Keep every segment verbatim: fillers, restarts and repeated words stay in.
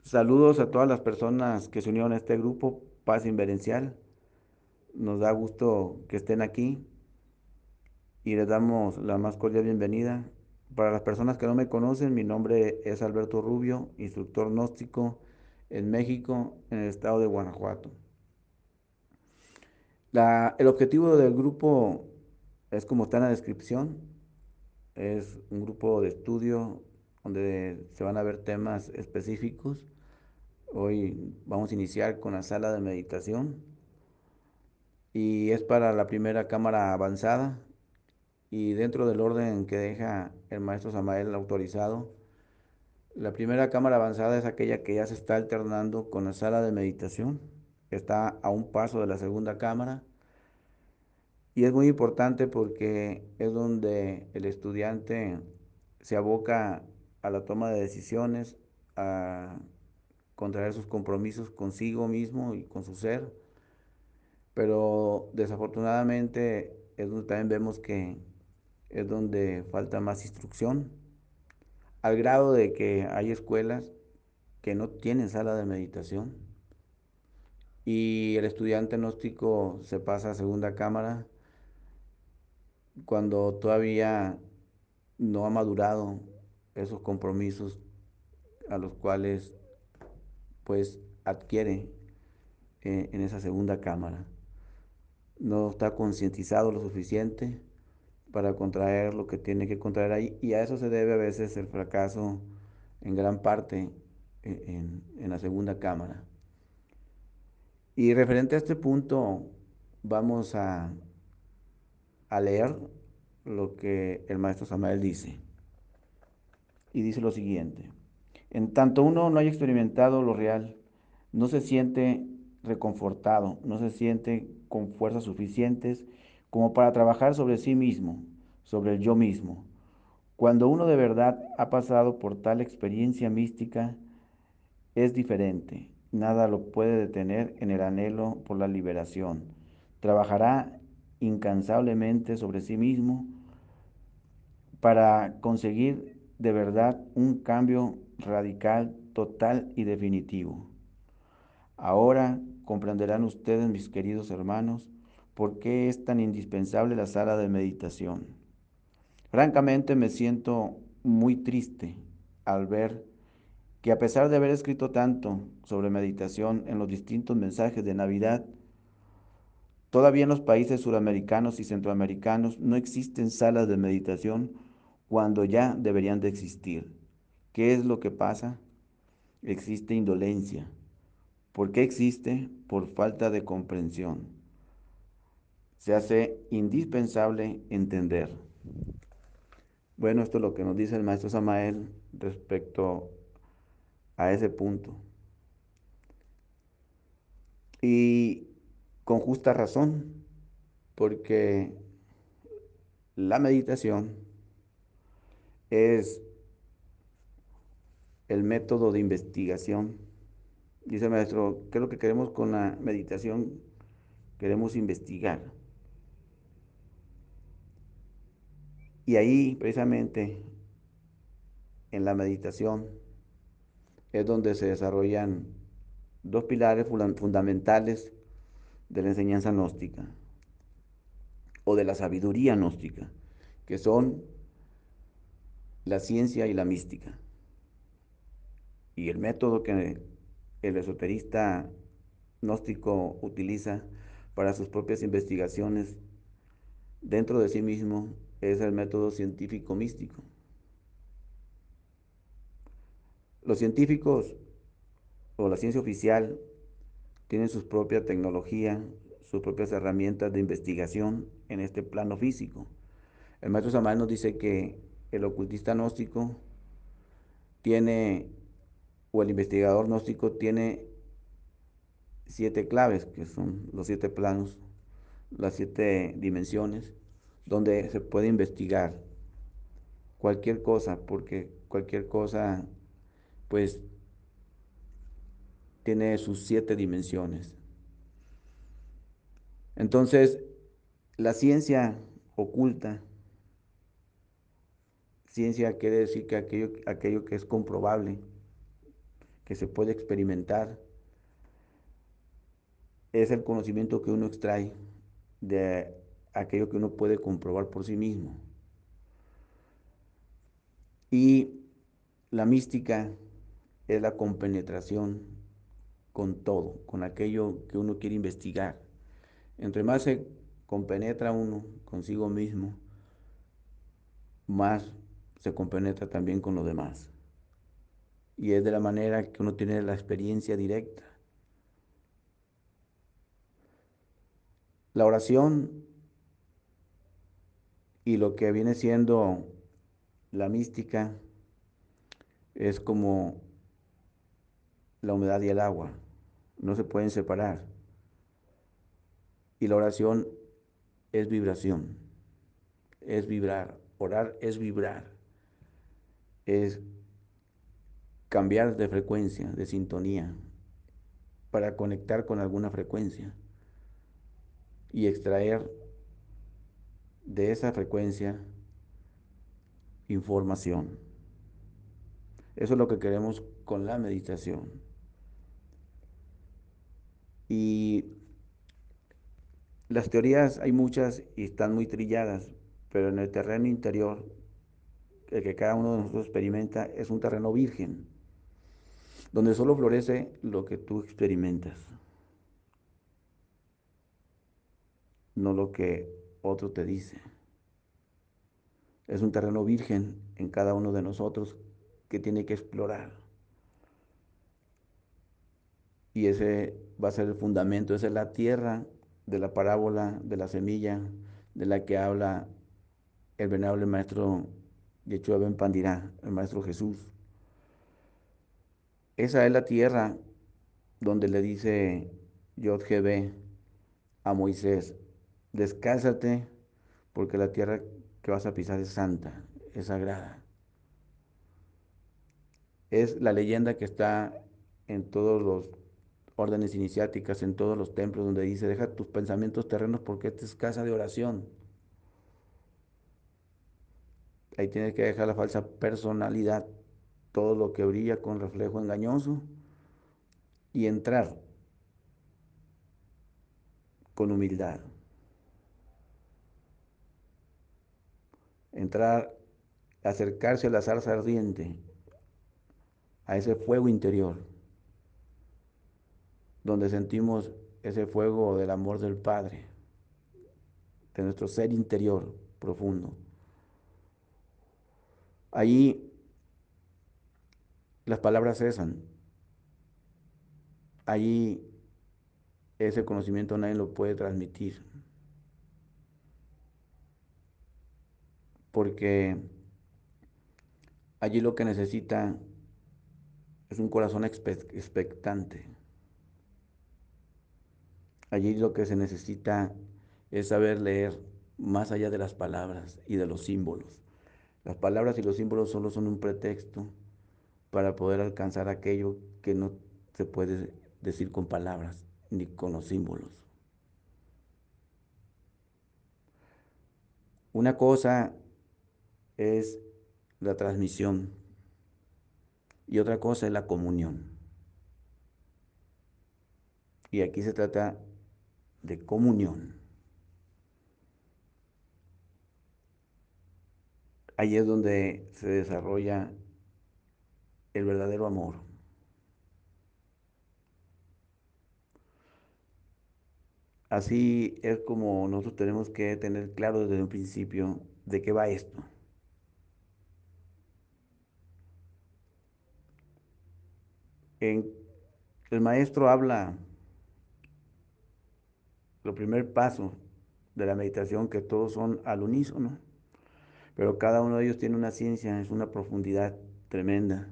Saludos a todas las personas que se unieron a este grupo Paz Inverencial. Nos da gusto que estén aquí y les damos la más cordial bienvenida. Para las personas que no me conocen, mi nombre es Alberto Rubio, instructor gnóstico en México, en el estado de Guanajuato. La- el objetivo del grupo es como está en la descripción, es un grupo de estudio donde se van a ver temas específicos. Hoy vamos a iniciar con la sala de meditación y es para la primera cámara avanzada y dentro del orden que deja el maestro Samael autorizado, la primera cámara avanzada es aquella que ya se está alternando con la sala de meditación, está a un paso de la segunda cámara y es muy importante porque es donde el estudiante se aboca a la toma de decisiones, a contraer sus compromisos consigo mismo y con su ser, pero desafortunadamente es donde también vemos que es donde falta más instrucción, al grado de que hay escuelas que no tienen sala de meditación y el estudiante gnóstico se pasa a segunda cámara cuando todavía no ha madurado esos compromisos a los cuales pues adquiere eh, en esa segunda cámara. No está concientizado lo suficiente para contraer lo que tiene que contraer ahí, y a eso se debe a veces el fracaso en gran parte en, en, en la segunda cámara. Y referente a este punto, vamos a, a leer lo que el maestro Samael dice. Y dice lo siguiente: en tanto uno no haya experimentado lo real, no se siente reconfortado, no se siente con fuerzas suficientes como para trabajar sobre sí mismo, sobre el yo mismo. Cuando uno de verdad ha pasado por tal experiencia mística, es diferente. Nada lo puede detener en el anhelo por la liberación. Trabajará incansablemente sobre sí mismo para conseguir de verdad un cambio radical, total y definitivo. Ahora comprenderán ustedes, mis queridos hermanos, por qué es tan indispensable la sala de meditación. Francamente me siento muy triste al ver que, a pesar de haber escrito tanto sobre meditación en los distintos mensajes de Navidad, todavía en los países suramericanos y centroamericanos no existen salas de meditación cuando ya deberían de existir. ¿Qué es lo que pasa? Existe indolencia. ¿Por qué existe? Por falta de comprensión. Se hace indispensable entender. Bueno, esto es lo que nos dice el maestro Samael respecto a ese punto. Y con justa razón, porque la meditación es el método de investigación. Dice el maestro, ¿qué es lo que queremos con la meditación? Queremos investigar. Y ahí, precisamente, en la meditación, es donde se desarrollan dos pilares fundamentales de la enseñanza gnóstica o de la sabiduría gnóstica, que son la ciencia y la mística. Y el método que el esoterista gnóstico utiliza para sus propias investigaciones dentro de sí mismo es el método científico místico. Los científicos o la ciencia oficial tienen su propia tecnología, sus propias herramientas de investigación en este plano físico. El maestro Samael nos dice que el ocultista gnóstico tiene, o el investigador gnóstico tiene siete claves, que son los siete planos, las siete dimensiones, donde se puede investigar cualquier cosa, porque cualquier cosa, pues, tiene sus siete dimensiones. Entonces, la ciencia oculta, ciencia quiere decir que aquello, aquello que es comprobable, que se puede experimentar, es el conocimiento que uno extrae de aquello que uno puede comprobar por sí mismo. Y la mística es la compenetración con todo, con aquello que uno quiere investigar. Entre más se compenetra uno consigo mismo, más se compenetra también con los demás. Y es de la manera que uno tiene la experiencia directa. La oración y lo que viene siendo la mística es como la humedad y el agua, no se pueden separar. Y la oración es vibración, es vibrar, orar es vibrar, es cambiar de frecuencia, de sintonía, para conectar con alguna frecuencia y extraer de esa frecuencia información. Eso es lo que queremos con la meditación. Y las teorías hay muchas y están muy trilladas, pero en el terreno interior, el que cada uno de nosotros experimenta, es un terreno virgen, donde solo florece lo que tú experimentas, no lo que otro te dice. Es un terreno virgen en cada uno de nosotros que tiene que explorar. Y ese va a ser el fundamento, esa es la tierra de la parábola de la semilla de la que habla el venerable maestro Yeshua Ben Pandirá, el maestro Jesús. Esa es la tierra donde le dice Yod-G-B a Moisés: descálzate porque la tierra que vas a pisar es santa, es sagrada. Es la leyenda que está en todos los órdenes iniciáticas, en todos los templos, donde dice: deja tus pensamientos terrenos porque esta es casa de oración. Ahí tienes que dejar la falsa personalidad, todo lo que brilla con reflejo engañoso, y entrar con humildad. Entrar, acercarse a la zarza ardiente, a ese fuego interior, donde sentimos ese fuego del amor del Padre, de nuestro ser interior profundo. Allí las palabras cesan. Allí ese conocimiento nadie lo puede transmitir, porque allí lo que necesita es un corazón expectante. Allí lo que se necesita es saber leer más allá de las palabras y de los símbolos. Las palabras y los símbolos solo son un pretexto para poder alcanzar aquello que no se puede decir con palabras ni con los símbolos. Una cosa es la transmisión y otra cosa es la comunión. Y aquí se trata de comunión. Ahí es donde se desarrolla el verdadero amor. Así es como nosotros tenemos que tener claro desde un principio de qué va esto. En, el maestro habla, lo primer paso de la meditación, que todos son al unísono, pero cada uno de ellos tiene una ciencia, es una profundidad tremenda.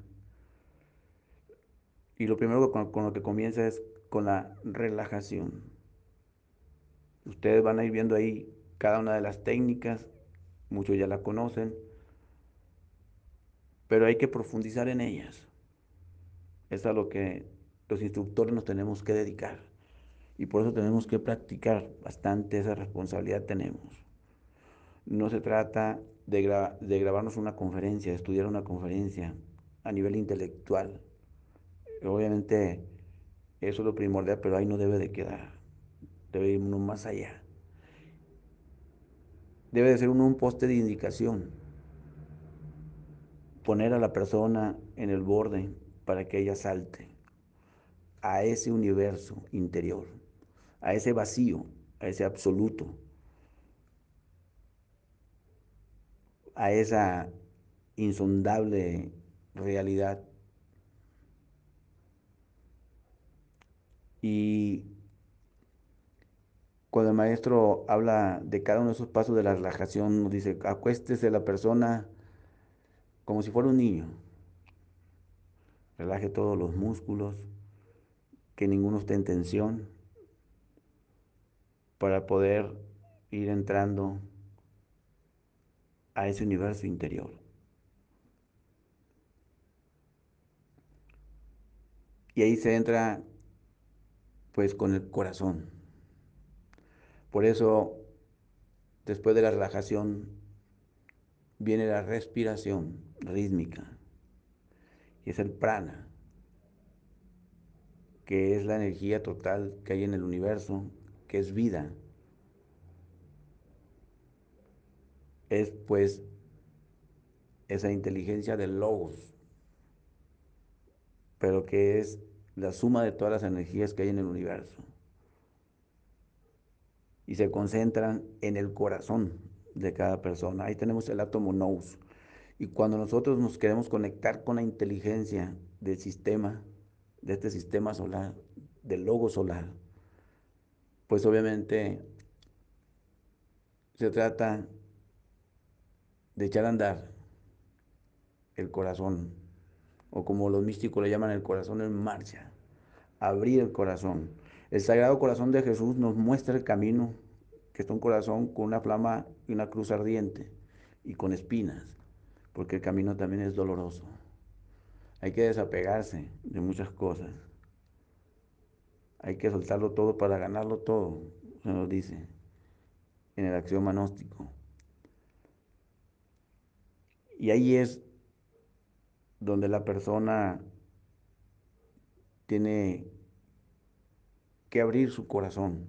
Y lo primero con, con lo que comienza es con la relajación. Ustedes van a ir viendo ahí cada una de las técnicas, muchos ya la conocen, pero hay que profundizar en ellas. Es a lo que los instructores nos tenemos que dedicar. Y por eso tenemos que practicar bastante, esa responsabilidad tenemos. No se trata de, gra de grabarnos una conferencia, de estudiar una conferencia a nivel intelectual. Obviamente eso es lo primordial, pero ahí no debe de quedar. Debe ir uno más allá. Debe de ser uno un poste de indicación. Poner a la persona en el borde para que ella salte a ese universo interior, a ese vacío, a ese absoluto, a esa insondable realidad. Y cuando el maestro habla de cada uno de esos pasos de la relajación, nos dice, acuéstese la persona como si fuera un niño, relaje todos los músculos, que ninguno esté en tensión, para poder ir entrando a ese universo interior. Y ahí se entra pues con el corazón. Por eso, después de la relajación, viene la respiración rítmica, y es el prana, que es la energía total que hay en el universo, que es vida. Es pues esa inteligencia del logos, pero que es la suma de todas las energías que hay en el universo. Y se concentran en el corazón de cada persona. Ahí tenemos el átomo nous. Y cuando nosotros nos queremos conectar con la inteligencia del sistema, de este sistema solar, del logo solar, pues obviamente se trata de echar a andar el corazón, o como los místicos le llaman, el corazón en marcha, abrir el corazón. El Sagrado Corazón de Jesús nos muestra el camino, que es un corazón con una flama y una cruz ardiente y con espinas, porque el camino también es doloroso. Hay que desapegarse de muchas cosas. Hay que soltarlo todo para ganarlo todo, se nos dice en el axioma gnóstico. Y ahí es donde la persona tiene que abrir su corazón.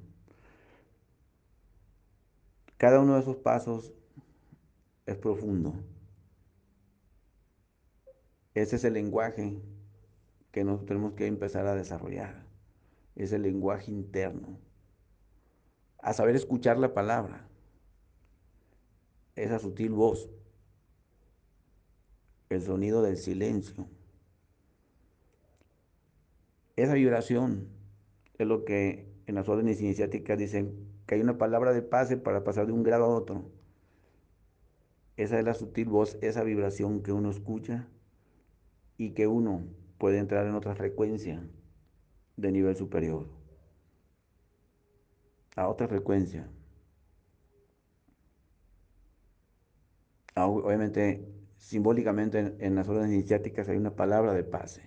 Cada uno de esos pasos es profundo. Ese es el lenguaje que nosotros tenemos que empezar a desarrollar. Es el lenguaje interno. A saber escuchar la palabra, esa sutil voz, el sonido del silencio. Esa vibración es lo que en las órdenes iniciáticas dicen que hay una palabra de pase para pasar de un grado a otro. Esa es la sutil voz, esa vibración que uno escucha y que uno puede entrar en otra frecuencia de nivel superior, a otra frecuencia. Obviamente, simbólicamente en, en las órdenes iniciáticas hay una palabra de pase,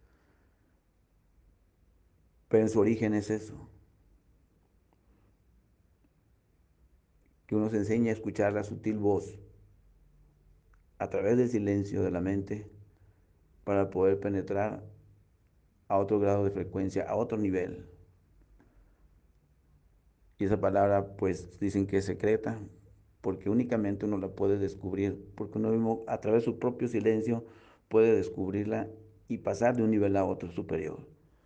pero en su origen es eso, que uno se enseña a escuchar la sutil voz a través del silencio de la mente para poder penetrar a otro grado de frecuencia, a otro nivel. Y esa palabra, pues dicen que es secreta, porque únicamente uno la puede descubrir, porque uno mismo a través de su propio silencio puede descubrirla y pasar de un nivel a otro superior.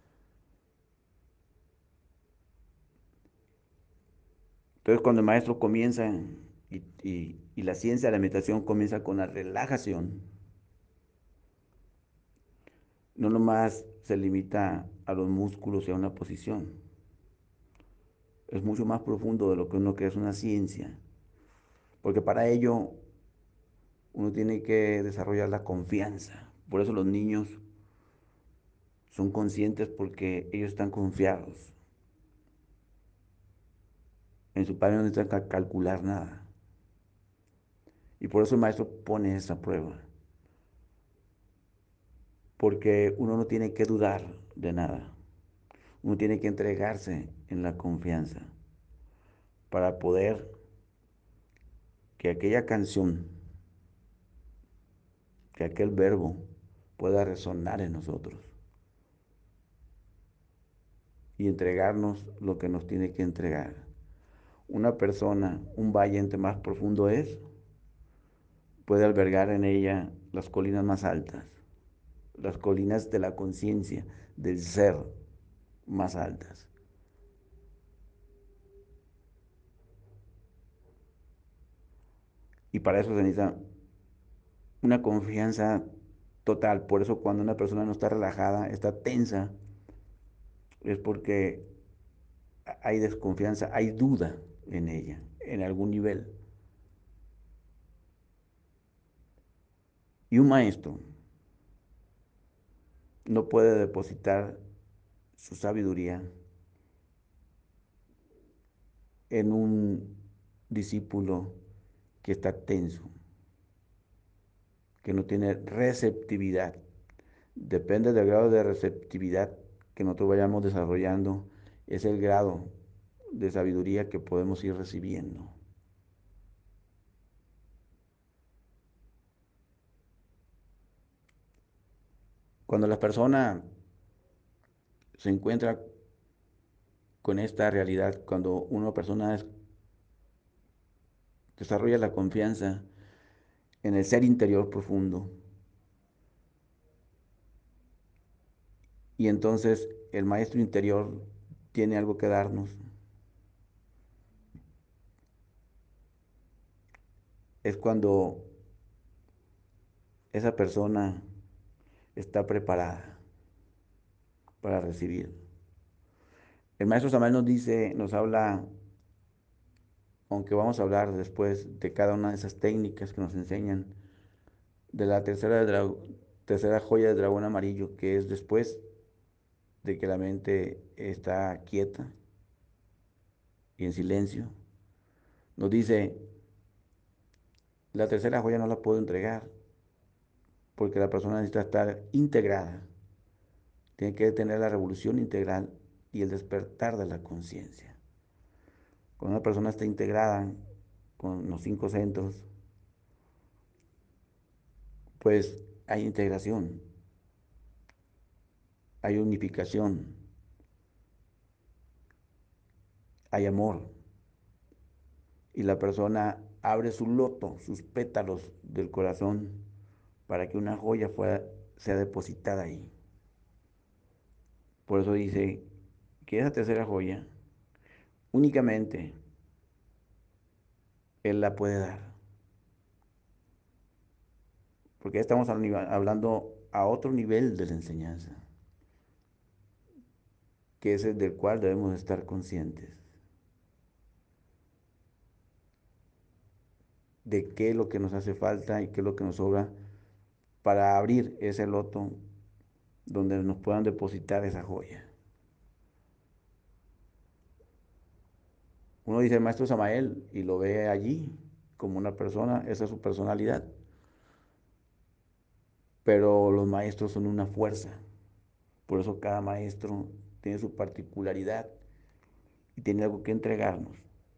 Entonces cuando el maestro comienza y, y, y la ciencia de la meditación comienza con la relajación, no nomás se limita a los músculos y a una posición, es mucho más profundo de lo que uno cree, es una ciencia, porque para ello uno tiene que desarrollar la confianza. Por eso los niños son conscientes, porque ellos están confiados. En su padre no necesitan calcular nada. Y por eso el maestro pone esa prueba. Porque uno no tiene que dudar de nada. Uno tiene que entregarse en la confianza para poder que aquella canción, que aquel verbo pueda resonar en nosotros. y entregarnos lo que nos tiene que entregar. Una persona, un valle entre más profundo es, puede albergar en ella las colinas más altas, las colinas de la conciencia, del ser más altas. Y para eso se necesita una confianza total. Por eso cuando una persona no está relajada, está tensa, es porque hay desconfianza, hay duda en ella, en algún nivel. Y un maestro no puede depositar su sabiduría en un discípulo que está tenso, que no tiene receptividad. Depende del grado de receptividad que nosotros vayamos desarrollando, es el grado de sabiduría que podemos ir recibiendo. Cuando la persona se encuentra con esta realidad, cuando una persona es- desarrolla la confianza en el ser interior profundo, y entonces el maestro interior tiene algo que darnos, es cuando esa persona está preparada para recibir. El maestro Samael nos dice, nos habla, aunque vamos a hablar después de cada una de esas técnicas que nos enseñan, de la tercera, dra- tercera joya del dragón amarillo, que es después de que la mente está quieta y en silencio. Nos dice, la tercera joya no la puedo entregar porque la persona necesita estar integrada. Tiene que tener la revolución integral y el despertar de la conciencia. Cuando una persona está integrada con los cinco centros, pues hay integración, hay unificación, hay amor. Y la persona abre su loto, sus pétalos del corazón, para que una joya fuera, sea depositada ahí. Por eso dice que esa tercera joya únicamente Él la puede dar. Porque ya estamos hablando a otro nivel de la enseñanza, que es el del cual debemos estar conscientes de qué es lo que nos hace falta y qué es lo que nos sobra para abrir ese loto donde nos puedan depositar esa joya. Uno dice el maestro Samael y lo ve allí como una persona, esa es su personalidad. Pero los maestros son una fuerza. Por eso cada maestro tiene su particularidad y tiene algo que entregarnos.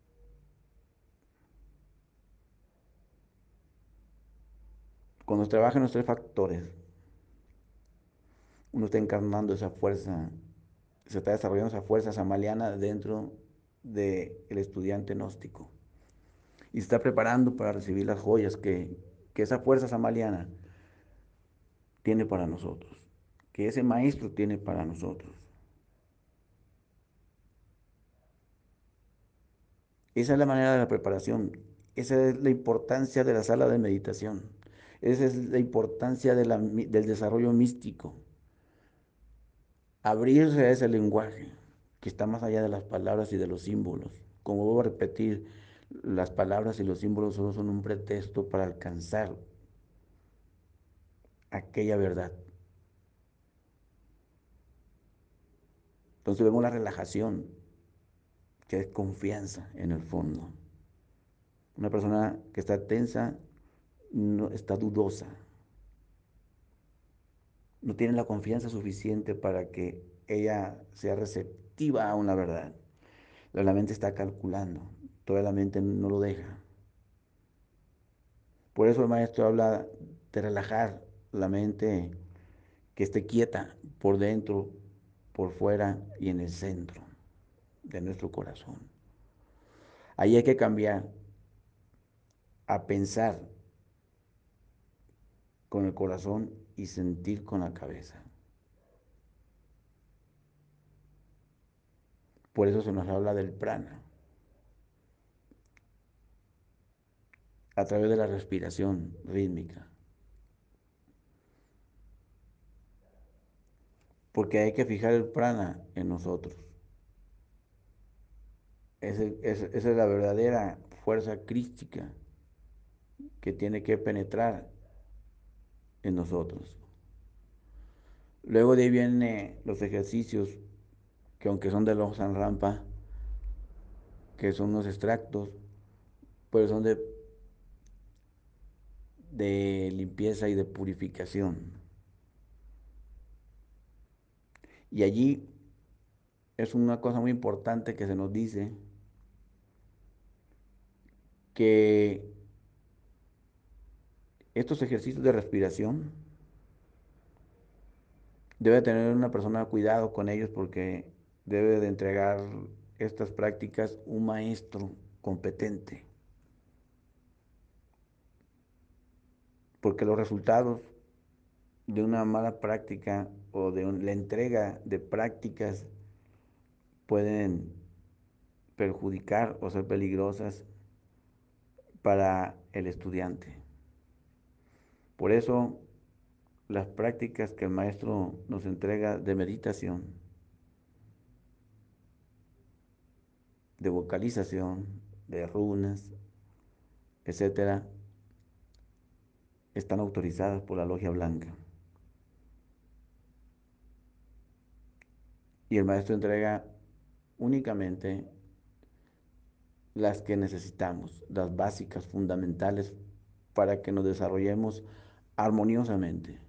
Cuando se trabajan los tres factores, uno está encarnando esa fuerza, se está desarrollando esa fuerza samaliana dentro del estudiante gnóstico. Y se está preparando para recibir las joyas que, que esa fuerza samaliana tiene para nosotros, que ese maestro tiene para nosotros. Esa es la manera de la preparación, esa es la importancia de la sala de meditación, esa es la importancia de la, del desarrollo místico, abrirse a ese lenguaje que está más allá de las palabras y de los símbolos. Como vuelvo a repetir, las palabras y los símbolos solo son un pretexto para alcanzar aquella verdad. Entonces vemos la relajación, que es confianza en el fondo. Una persona que está tensa no está dudosa, no tiene la confianza suficiente para que ella sea receptiva a una verdad. La mente está calculando, toda la mente no lo deja. Por eso el maestro habla de relajar la mente, que esté quieta por dentro, por fuera y en el centro de nuestro corazón. Ahí hay que cambiar a pensar con el corazón y sentir con la cabeza. Por eso se nos habla del prana, a través de la respiración rítmica. Porque hay que fijar el prana en nosotros. Esa es, es la verdadera fuerza crística que tiene que penetrar en nosotros. Luego de ahí vienen los ejercicios que, aunque son de Longchamp Rampa, que son unos extractos, pues son de, de limpieza y de purificación. Y allí es una cosa muy importante que se nos dice que estos ejercicios de respiración debe tener una persona cuidado con ellos, porque debe de entregar estas prácticas un maestro competente, porque los resultados de una mala práctica o de un, la entrega de prácticas pueden perjudicar o ser peligrosas para el estudiante. Por eso, las prácticas que el maestro nos entrega de meditación, de vocalización, de runas, etcétera, están autorizadas por la Logia Blanca. Y el maestro entrega únicamente las que necesitamos, las básicas, fundamentales, para que nos desarrollemos armoniosamente.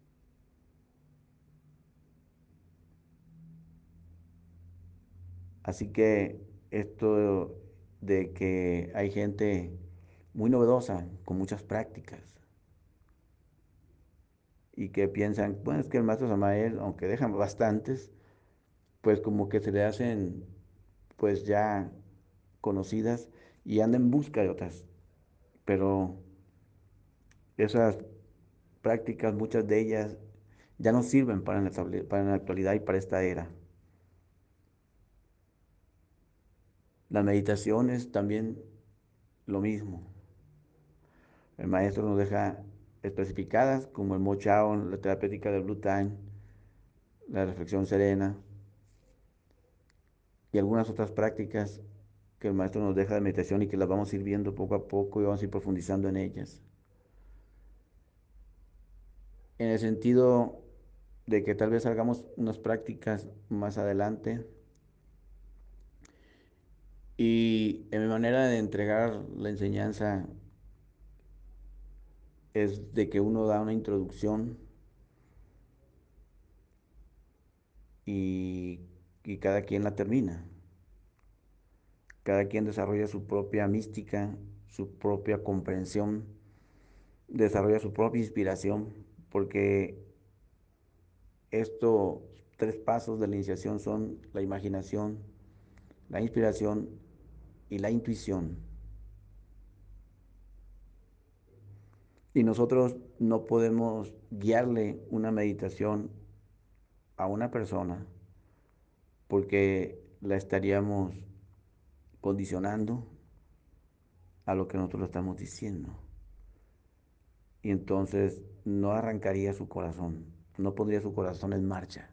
Así que esto de que hay gente muy novedosa, con muchas prácticas, y que piensan, bueno, es que el maestro Samael, aunque dejan bastantes, pues como que se le hacen pues ya conocidas y anda en busca de otras. Pero esas prácticas, muchas de ellas, ya no sirven para la, para la actualidad y para esta era. Las meditaciones también lo mismo. El maestro nos deja especificadas como el Mo Chao, la terapéutica del Blue Time, la reflexión serena y algunas otras prácticas que el maestro nos deja de meditación y que las vamos a ir viendo poco a poco y vamos a ir profundizando en ellas. En el sentido de que tal vez hagamos unas prácticas más adelante, y en mi manera de entregar la enseñanza es de que uno da una introducción y, y cada quien la termina. Cada quien desarrolla su propia mística, su propia comprensión, desarrolla su propia inspiración, porque estos tres pasos de la iniciación son la imaginación, la inspiración y la intuición. Y nosotros no podemos guiarle una meditación a una persona porque la estaríamos condicionando a lo que nosotros le estamos diciendo. Y entonces no arrancaría su corazón, no pondría su corazón en marcha.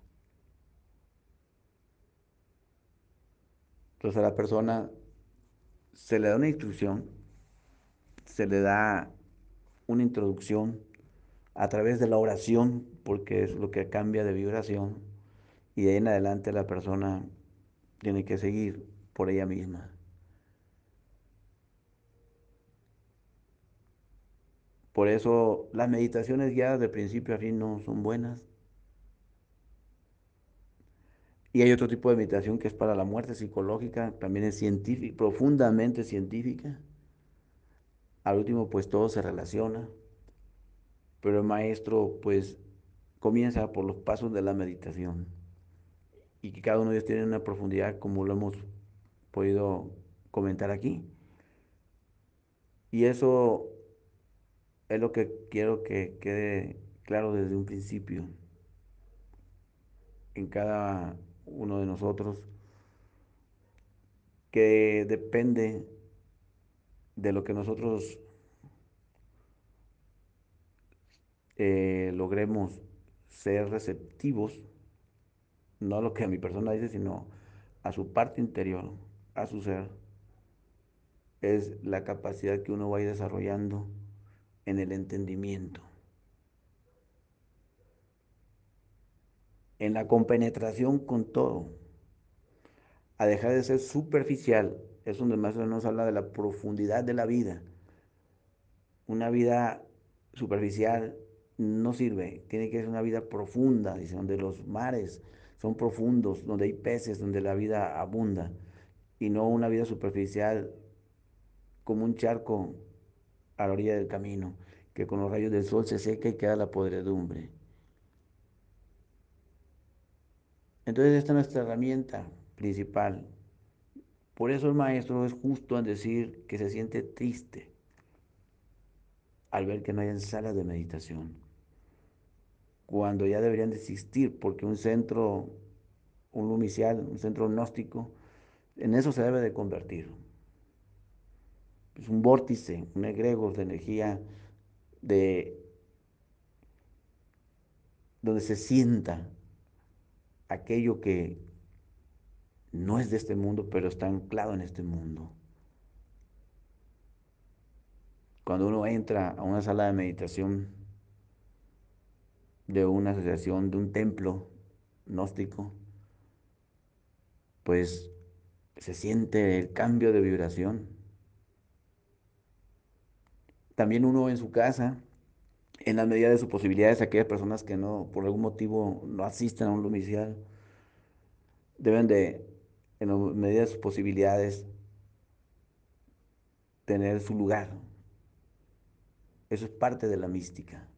Entonces a la persona se le da una instrucción, se le da una introducción a través de la oración, porque es lo que cambia de vibración, y de ahí en adelante la persona tiene que seguir por ella misma. Por eso las meditaciones guiadas de principio a fin no son buenas. Y hay otro tipo de meditación que es para la muerte psicológica, también es científica, profundamente científica. Al último, pues todo se relaciona, pero el maestro, pues, comienza por los pasos de la meditación. y que cada uno de ellos tiene una profundidad como lo hemos podido comentar aquí. Y eso es lo que quiero que quede claro desde un principio en cada uno de nosotros, que depende de lo que nosotros eh, logremos ser receptivos, no a lo que a mi persona dice, sino a su parte interior, a su ser, es la capacidad que uno va a ir desarrollando en el entendimiento, en la compenetración con todo, a dejar de ser superficial. Es donde más o menos habla de la profundidad de la vida. Una vida superficial no sirve, tiene que ser una vida profunda, dice, donde los mares son profundos, donde hay peces, donde la vida abunda, y no una vida superficial como un charco a la orilla del camino, que con los rayos del sol se seca y queda la podredumbre. Entonces esta es nuestra herramienta principal. Por eso el maestro es justo en decir que se siente triste al ver que no hay salas de meditación, cuando ya deberían de existir, porque un centro, un lumicial, un centro gnóstico, en eso se debe de convertir. Es un vórtice, un egregor de energía de donde se sienta aquello que no es de este mundo, pero está anclado en este mundo. Cuando uno entra a una sala de meditación de una asociación, de un templo gnóstico, pues se siente el cambio de vibración. También uno en su casa, en la medida de sus posibilidades, aquellas personas que no, por algún motivo, no asisten a un lumicial, deben de, en la medida de sus posibilidades, tener su lugar. Eso es parte de la mística.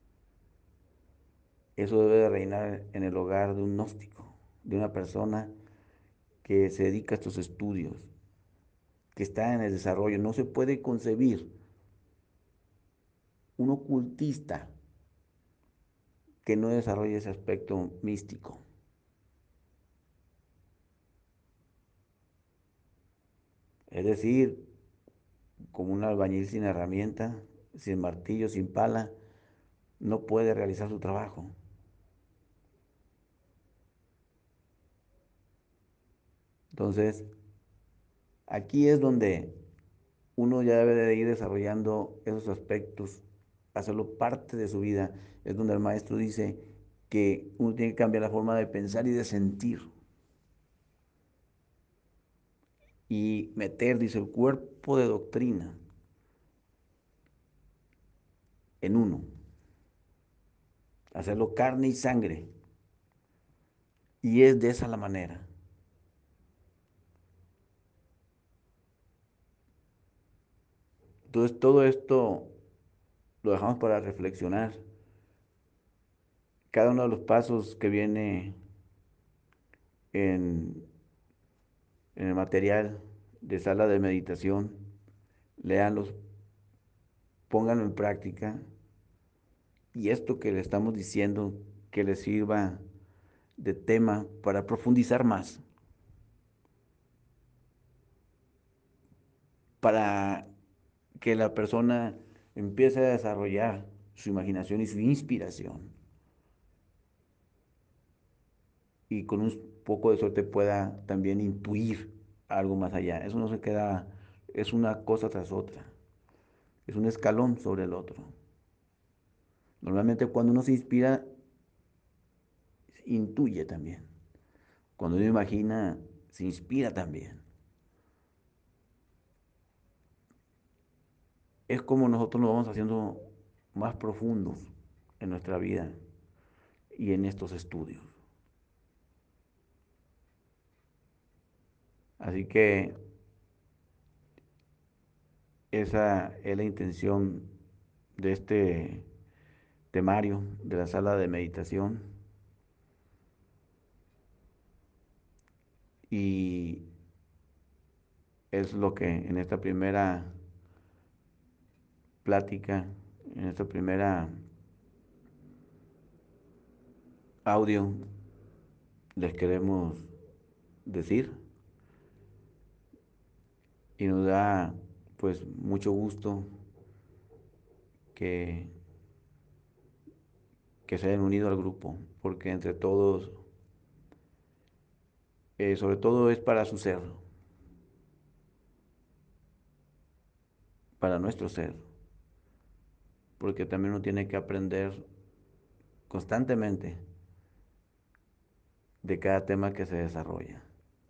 Eso debe de reinar en el hogar de un gnóstico, de una persona que se dedica a estos estudios, que está en el desarrollo. No se puede concebir un ocultista que no desarrolle ese aspecto místico. Es decir, como un albañil sin herramienta, sin martillo, sin pala, no puede realizar su trabajo. Entonces, aquí es donde uno ya debe de ir desarrollando esos aspectos, hacerlo parte de su vida. Es donde el maestro dice que uno tiene que cambiar la forma de pensar y de sentir. Y meter, dice, el cuerpo de doctrina en uno. Hacerlo carne y sangre. Y es de esa la manera. Entonces todo esto lo dejamos para reflexionar. Cada uno de los pasos que viene en, en el material de sala de meditación, léanlos, pónganlo en práctica y esto que le estamos diciendo que les sirva de tema para profundizar más, para que la persona empiece a desarrollar su imaginación y su inspiración y con un poco de suerte pueda también intuir algo más allá. Eso no se queda, es una cosa tras otra, es un escalón sobre el otro. Normalmente cuando uno se inspira, intuye también. Cuando uno imagina, se inspira también. Es como nosotros nos vamos haciendo más profundos en nuestra vida y en estos estudios. Así que esa es la intención de este temario de la sala de meditación. Y es lo que en esta primera plática, en esta primera audio, les queremos decir. Y nos da pues mucho gusto que, que se hayan unido al grupo, porque entre todos, eh, sobre todo es para su ser, para nuestro ser, porque también uno tiene que aprender constantemente de cada tema que se desarrolla.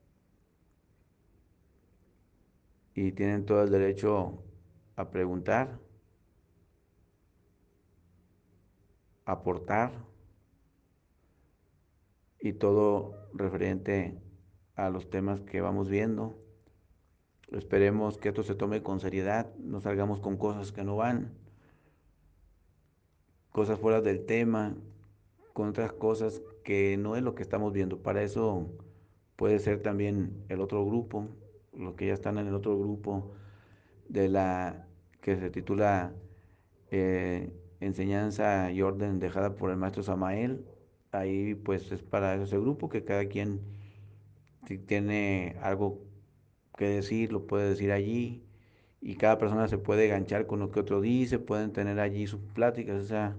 Y tienen todo el derecho a preguntar, a aportar y todo referente a los temas que vamos viendo. Esperemos que esto se tome con seriedad, no salgamos con cosas que no van, cosas fuera del tema, con otras cosas que no es lo que estamos viendo. Para eso puede ser también el otro grupo, los que ya están en el otro grupo de la que se titula eh, Enseñanza y Orden dejada por el maestro Samael. Ahí pues es para ese grupo que cada quien, si tiene algo que decir, lo puede decir allí. Y cada persona se puede ganchar con lo que otro dice, pueden tener allí sus pláticas, o sea,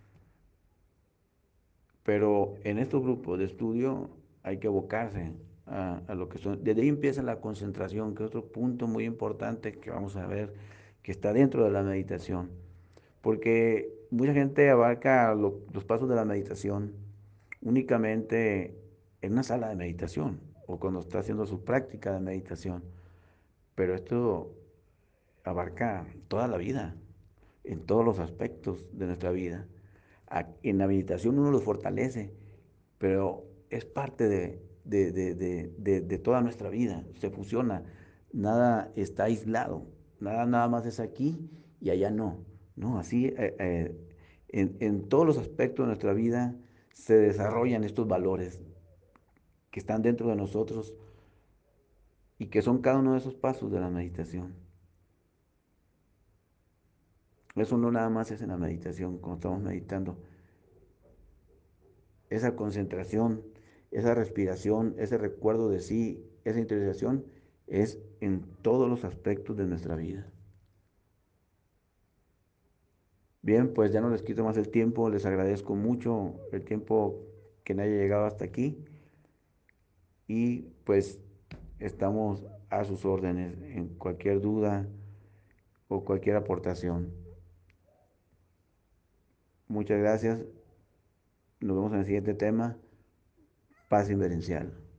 pero en estos grupos de estudio hay que abocarse a, a lo que son. Desde ahí empieza la concentración, que es otro punto muy importante que vamos a ver, que está dentro de la meditación. Porque mucha gente abarca lo- los pasos de la meditación únicamente en una sala de meditación o cuando está haciendo su práctica de meditación. Pero esto abarca toda la vida, en todos los aspectos de nuestra vida. A- En la meditación uno los fortalece, pero es parte de, de, de, de, de, de toda nuestra vida, se fusiona, nada está aislado, nada nada más es aquí y allá no, no, así eh, eh, en, en todos los aspectos de nuestra vida se desarrollan estos valores que están dentro de nosotros y que son cada uno de esos pasos de la meditación. Eso no nada más es en la meditación, cuando estamos meditando, esa concentración, esa respiración, ese recuerdo de sí, esa interiorización es en todos los aspectos de nuestra vida. Bien, pues ya no les quito más el tiempo, les agradezco mucho el tiempo que me haya llegado hasta aquí y pues estamos a sus órdenes en cualquier duda o cualquier aportación. Muchas gracias, nos vemos en el siguiente tema, paz inverencial.